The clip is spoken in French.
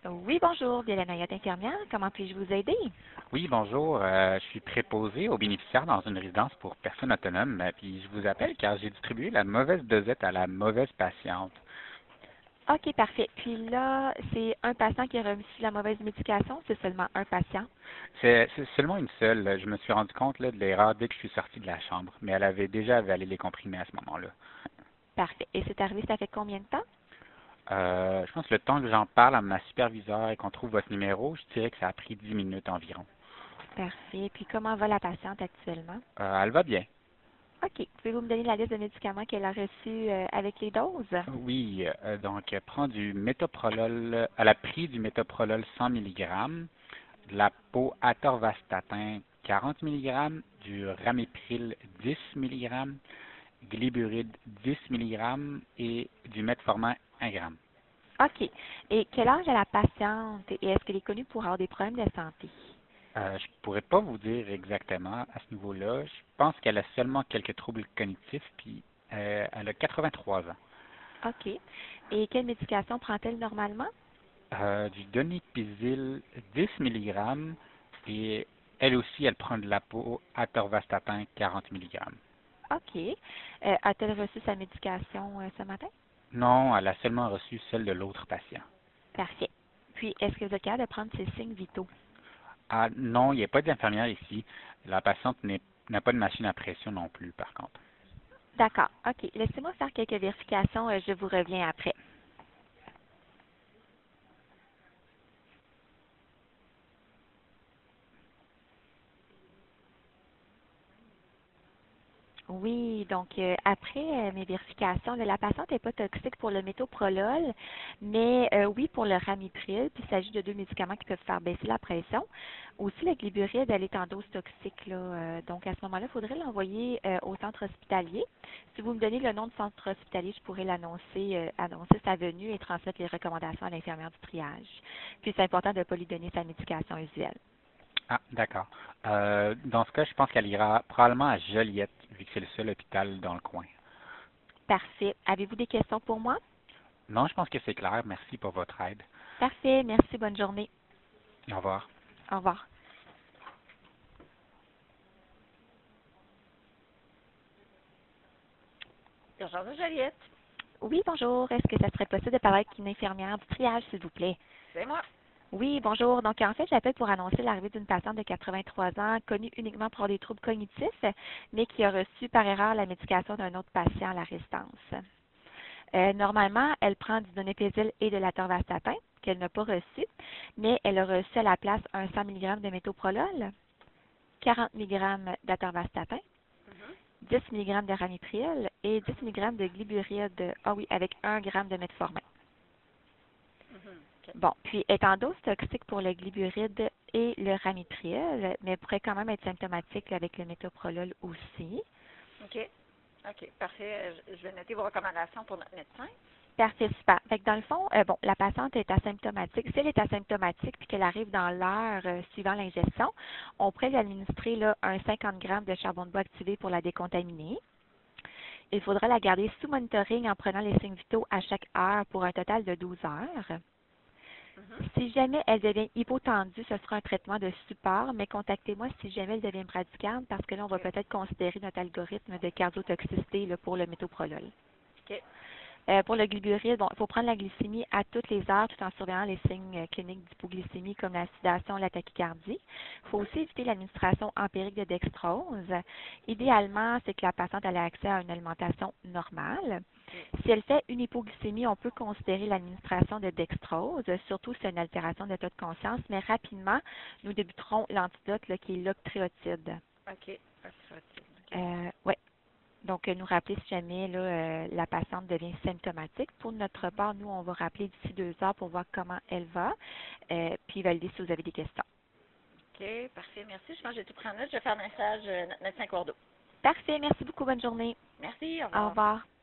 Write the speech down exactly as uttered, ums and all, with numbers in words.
Oui, bonjour, Violaine Ayotte, infirmière. Comment puis-je vous aider? Oui, bonjour. Euh, je suis préposé aux bénéficiaires dans une résidence pour personnes autonomes. euh, Puis je vous appelle car j'ai distribué la mauvaise dosette à la mauvaise patiente. OK, parfait. Puis là, c'est un patient qui a reçu la mauvaise médication, c'est seulement un patient. C'est c'est seulement une seule. Je me suis rendu compte là, de l'erreur dès que je suis sorti de la chambre, mais elle avait déjà avalé les comprimés à ce moment-là. Parfait. Et c'est arrivé, ça fait combien de temps? Euh, je pense que le temps que j'en parle à ma superviseure et qu'on trouve votre numéro, je dirais que ça a pris dix minutes environ. Parfait. Puis comment va la patiente actuellement? Euh, elle va bien. OK. Pouvez-vous me donner la liste de médicaments qu'elle a reçus euh, avec les doses? Oui, euh, donc elle prend du métoprolol, elle a pris du métoprolol cent milligrammes, de la peau atorvastatin quarante milligrammes, du ramipril dix milligrammes, glyburide dix milligrammes et du metformin un gramme. OK. Et quel âge a la patiente et est-ce qu'elle est connue pour avoir des problèmes de santé? Euh, je ne pourrais pas vous dire exactement à ce niveau-là. Je pense qu'elle a seulement quelques troubles cognitifs, puis euh, elle a quatre-vingt-trois ans. OK. Et quelle médication prend-elle normalement? Euh, du donépizil dix milligrammes et elle aussi, elle prend de la peau atorvastatin quarante milligrammes. OK. Euh, a-t-elle reçu sa médication euh, ce matin? Non, elle a seulement reçu celle de l'autre patient. Parfait. Puis, est-ce que vous êtes capable de prendre ces signes vitaux? Ah non, il n'y a pas d'infirmière ici. La patiente n'est- n'a pas de machine à pression non plus, par contre. D'accord. OK. Laissez-moi faire quelques vérifications. euh, Je vous reviens après. Oui, donc euh, après euh, mes vérifications, là, la patiente n'est pas toxique pour le métoprolol, mais euh, oui pour le ramipril, puis il s'agit de deux médicaments qui peuvent faire baisser la pression. Aussi, la glyburide, elle est en dose toxique, là, euh, donc à ce moment-là, il faudrait l'envoyer euh, au centre hospitalier. Si vous me donnez le nom du centre hospitalier, je pourrais l'annoncer, euh, annoncer sa venue et transmettre les recommandations à l'infirmière du triage. Puis c'est important de ne pas lui donner sa médication usuelle. Ah, d'accord. Euh, dans ce cas, je pense qu'elle ira probablement à Joliette, vu que c'est le seul hôpital dans le coin. Parfait. Avez-vous des questions pour moi? Non, je pense que c'est clair. Merci pour votre aide. Parfait. Merci. Bonne journée. Au revoir. Au revoir. Urgence de Joliette, Oui, bonjour. Est-ce que ça serait possible de parler avec une infirmière du triage, s'il vous plaît? c'est moi. Oui, bonjour. Donc, en fait, j'appelle pour annoncer l'arrivée d'une patiente de quatre-vingt-trois ans, connue uniquement pour avoir des troubles cognitifs, mais qui a reçu par erreur la médication d'un autre patient à la résidence. Euh, normalement, elle prend du donépezil et de l'atorvastatin, qu'elle n'a pas reçu, mais elle a reçu à la place un cent milligrammes de métoprolol, quarante milligrammes d'atorvastatin, Mhm, dix milligrammes de ramipril et dix milligrammes de glyburide, ah oui, avec un gramme de metformin. mhm, OK. Bon, puis est en dose toxique pour le glyburide et le ramipril, mais pourrait quand même être symptomatique là, avec le métoprolol aussi. OK. OK. Parfait. Je je vais noter vos recommandations pour notre médecin. Parfait, super. Fait que dans le fond, euh, bon, la patiente est asymptomatique. Si elle est asymptomatique puis qu'elle arrive dans l'heure euh, suivant l'ingestion, on pourrait lui administrer là, un cinquante grammes de charbon de bois activé pour la décontaminer. Il faudra la garder sous monitoring en prenant les signes vitaux à chaque heure pour un total de douze heures. Mhm, Si jamais elle devient hypotendue, ce sera un traitement de support, mais contactez-moi si jamais elle devient bradycarde parce que là, on va OK. peut-être considérer notre algorithme de cardiotoxicité là, pour le métoprolol. OK. Euh, pour le glyburide, bon, il faut prendre la glycémie à toutes les heures tout en surveillant les signes euh, cliniques d'hypoglycémie comme la sidation, la tachycardie. Il faut Mhm, aussi éviter l'administration empirique de dextrose. Idéalement, c'est que la patiente ait accès à une alimentation normale. OK. Si elle fait une hypoglycémie, on peut considérer l'administration de dextrose, surtout si c'est une altération de l'état de conscience, mais rapidement, nous débuterons l'antidote là, qui est l'octréotide. OK. Oxytocine, OK. Euh, ouais. Donc, euh, nous rappeler si jamais là, euh, la patiente devient symptomatique. Pour notre part, nous, on va rappeler d'ici deux heures pour voir comment elle va, euh, puis valider si vous avez des questions. OK. Parfait. Merci. Je pense que j'ai tout pris en note. Je vais faire un message à notre médecin Cordeau. Parfait. Merci beaucoup. Bonne journée. Merci. Au Au revoir. revoir.